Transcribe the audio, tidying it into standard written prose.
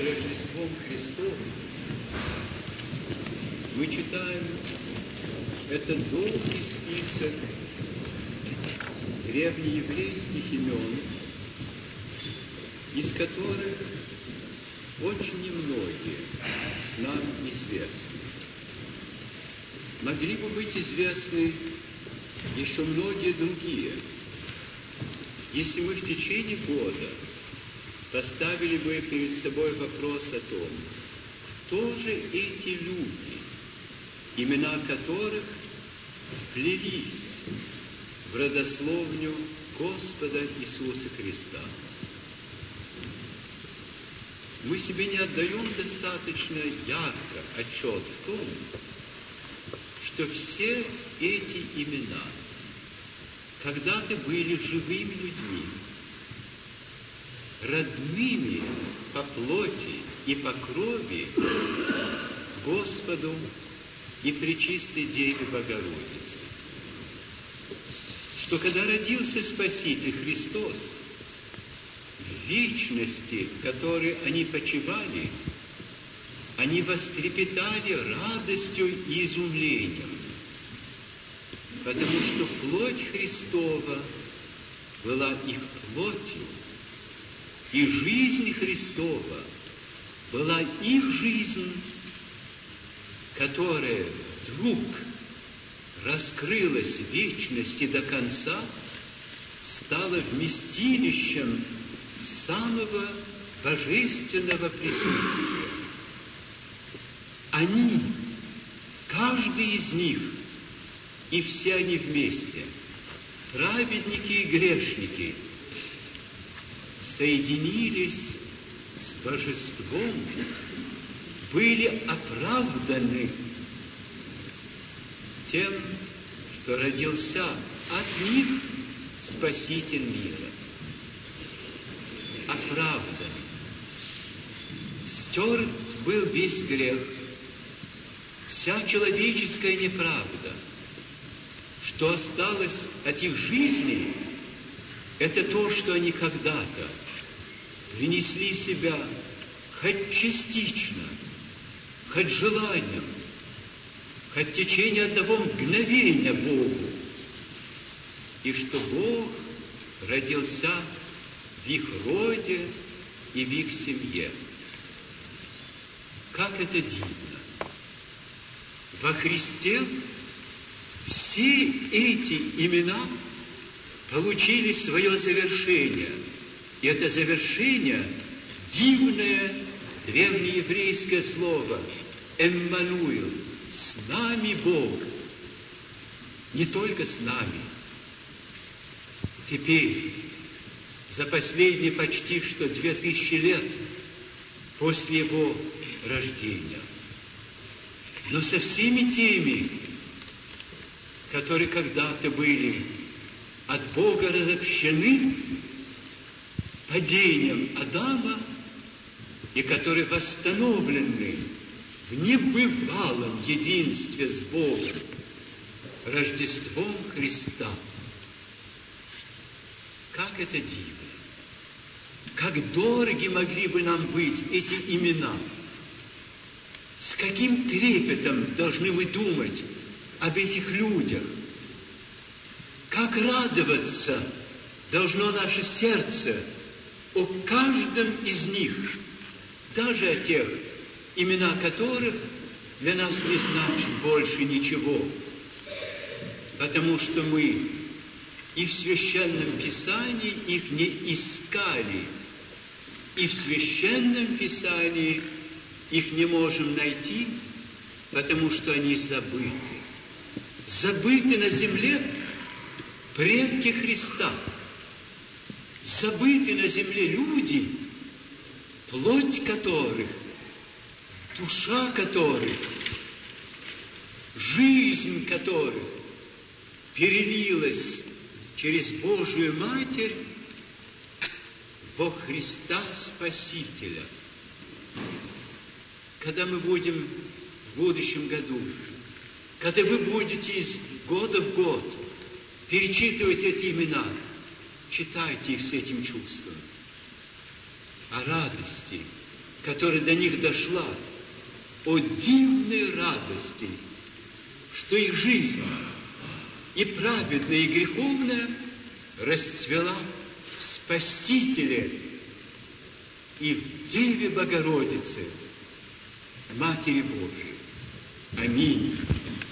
Рождеством Христовым мы читаем этот долгий список древнееврейских имен, из которых очень немногие нам известны. Могли бы быть известны еще многие другие, если мы в течение года поставили бы перед собой вопрос о том, кто же эти люди, имена которых вплелись в родословню Господа Иисуса Христа. Мы себе не отдаем достаточно ярко отчет в том, что все эти имена когда-то были живыми людьми, родными по плоти и по крови Господу и Пречистой Деве Богородице. Что когда родился Спаситель Христос, в вечности, в которой они почивали, они вострепетали радостью и изумлением, потому что плоть Христова была их плотью, и жизнь Христова была их жизнь, которая вдруг раскрылась в вечности до конца, стала вместилищем самого божественного присутствия. Они, каждый из них, и все они вместе, праведники и грешники, соединились с Божеством, были оправданы тем, что родился от них Спаситель мира. Оправдан. Стерт был весь грех, вся человеческая неправда. Что осталось от их жизни, это то, что они когда-то принесли себя хоть частично, хоть желанием, хоть в течение одного мгновения Богу, и что Бог родился в их роде и в их семье. Как это дивно! Во Христе все эти имена получили свое завершение. И это завершение – дивное древнееврейское слово «Эммануил» – «С нами Бог». Не только с нами. Теперь, за последние почти что 2000 лет после Его рождения, но со всеми теми, которые когда-то были от Бога разобщены падением Адама и которые восстановлены в небывалом единстве с Богом, Рождеством Христа. Как это дивно! Как дороги могли бы нам быть эти имена! С каким трепетом должны мы думать об этих людях? Как радоваться должно наше сердце о каждом из них, даже о тех, имена которых для нас не значат больше ничего, потому что мы и в Священном Писании их не искали, и в Священном Писании их не можем найти, потому что они забыты. Забыты на земле предки Христа. Забыты на земле люди, плоть которых, душа которых, жизнь которых перелилась через Божию Матерь во Христа Спасителя. Когда мы будем в будущем году, когда вы будете из года в год перечитывать эти имена, читайте их с этим чувством. О радости которая до них дошла, о дивной радости, что их жизнь и праведная, и греховная расцвела в Спасителе и в Деве Богородице, Матери Божией. Аминь.